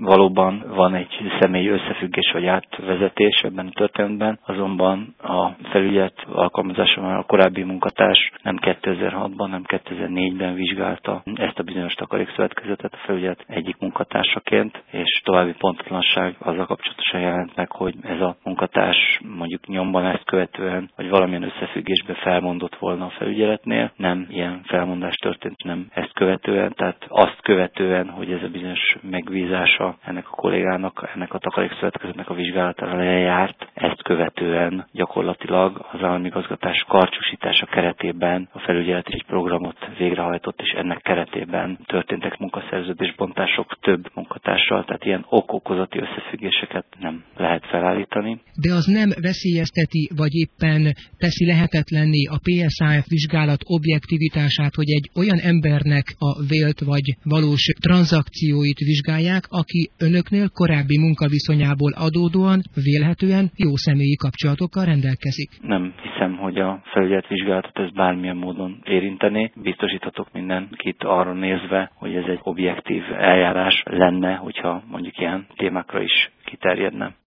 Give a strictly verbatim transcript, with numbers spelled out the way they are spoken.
valóban van egy személyi összefüggés vagy átvezetés ebben a történetben, azonban a felügyelet alkalmazásában a korábbi munkatárs nem kétezer-hatban, nem kétezer-négyben vizsgálta ezt a bizonyos takarékszövetkezetet a felügyelet egyik munkatársaként, és további pontatlanság azzal kapcsolatosan jelent meg, hogy ez a munkatárs mondjuk nyomban ezt követően, vagy valamilyen összefüggésben felmondott volna a felügyeletnél. Nem ilyen felmondás történt, nem ezt követően, tehát azt követően, hogy ez a bizonyos megbízása ennek a kollégának, ennek a takarékszövetkezetnek a vizsgálatára lejárt, ezt követően gyakorlatilag az állami igazgatás karcsúsítása keretében a felügyelet egy programot végrehajtott, és ennek keretében történtek munkaszerződésbontások több munkatársal, tehát ilyen ok-okozati összefüggéseket nem lehet felállítani. De az nem veszélyezteti, vagy éppen teszi lehetetlenné a pé es á ef vizsgálat objektivitását, hogy egy olyan embernek a vélt vagy valós tranzakcióit vizsgálják, aki önöknél korábbi munkaviszonyából adódóan vélhetően jó személyi kapcsolatokkal rendelkezik? Nem hiszem, hogy a felügyelet vizsgálatot ez bármilyen módon érintené. Biztosítatok mindenkit arra nézve, hogy ez egy objektív eljárás lenne, hogyha mondjuk ilyen témákra is kiterjedne.